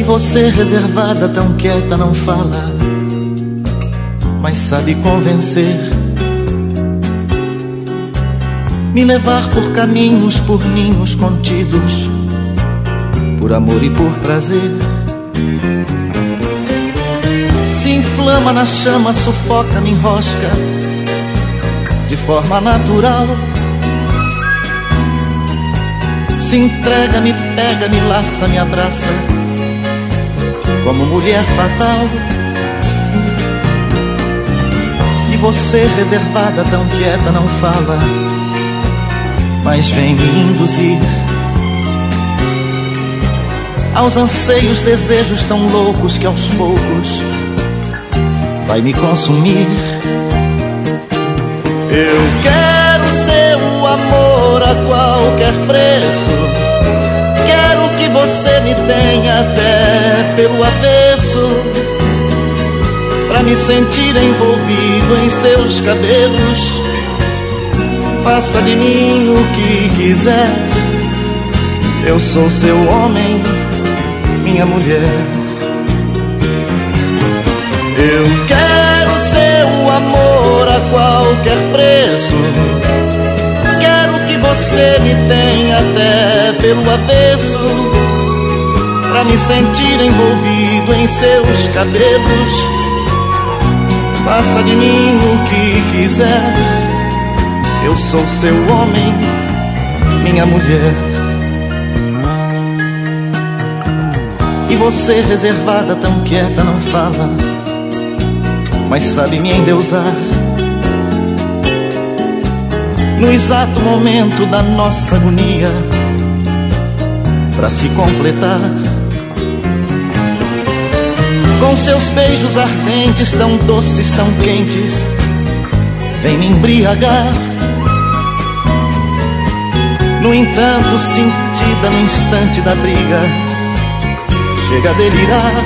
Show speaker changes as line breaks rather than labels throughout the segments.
você reservada, tão quieta, não fala, mas sabe convencer, me levar por caminhos, por ninhos contidos, por amor e por prazer. Se inflama na chama, sufoca, me enrosca de forma natural. Se entrega, me pega, me laça, me abraça como mulher fatal. E você reservada, tão quieta, não fala, mas vem me induzir aos anseios, desejos tão loucos que aos poucos vai me consumir. Eu quero seu amor a qualquer preço, quero que você me tenha até pelo avesso, pra me sentir envolvido em seus cabelos. Faça de mim o que quiser, eu sou seu homem, minha mulher. Eu quero seu amor a qualquer preço, quero que você me tenha até pelo avesso, pra me sentir envolvido em seus cabelos. Faça de mim o que quiser, eu sou seu homem, minha mulher. E você reservada, tão quieta, não fala, mas sabe me endeusar no exato momento da nossa agonia, pra se completar. Com seus beijos ardentes, tão doces, tão quentes, vem me embriagar. No entanto, sentida no instante da briga, chega a delirar.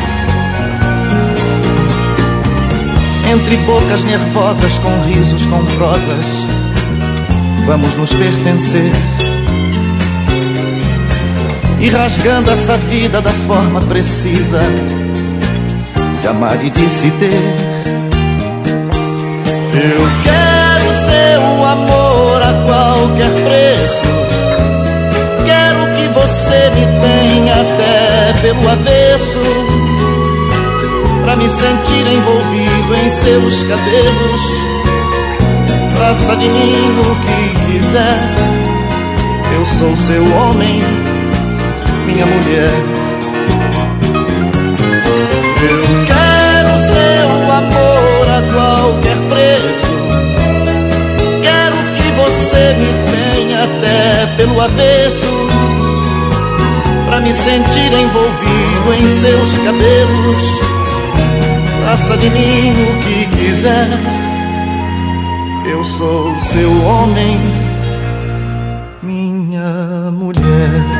Entre bocas nervosas, com risos, com prosas, vamos nos pertencer, e rasgando essa vida da forma precisa de amar e de se ter. Eu quero seu amor a qualquer preço, quero que você me tenha até pelo avesso, pra me sentir envolvido em seus cabelos. Faça de mim o que quiser, eu sou seu homem, minha mulher. Eu quero seu amor a qualquer preço, quero que você me tenha até pelo avesso, pra me sentir envolvido em seus cabelos. Faça de mim o que quiser, eu sou seu homem, minha mulher.